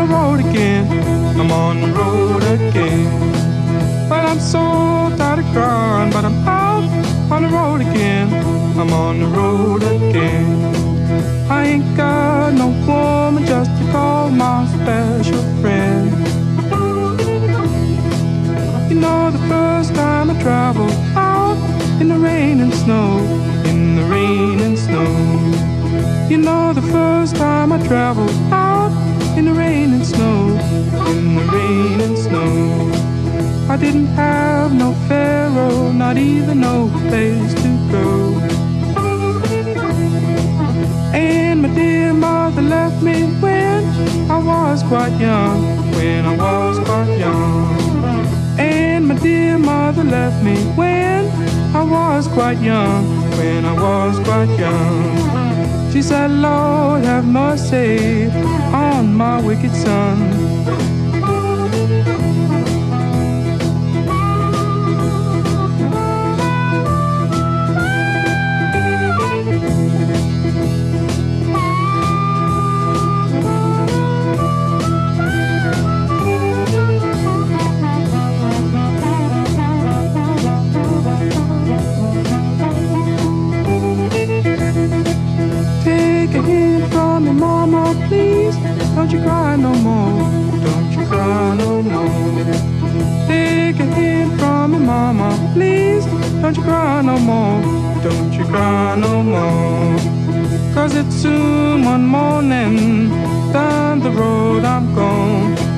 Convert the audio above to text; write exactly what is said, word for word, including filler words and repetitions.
road again. I'm on the road again. Well, I'm so tired of crying, but I'm out on the road again. I'm on the road again. I ain't got no woman just to call my special friend. You know, the first time I traveled out in the rain and snow, in the rain and snow. You know, the first time I traveled out in the rain and snow, in the rain and snow. I didn't have no pharaoh, not even no place to go. And my dear mother left me when I was quite young, when I was quite young. And my dear mother left me when I was quite young, when I was quite young. She said, Lord, have mercy on my wicked son. Please, don't you cry no more, don't you cry no more. Take a hint from me, mama, please, don't you cry no more, don't you cry no more. Cause it's soon one morning, down the road I'm gone.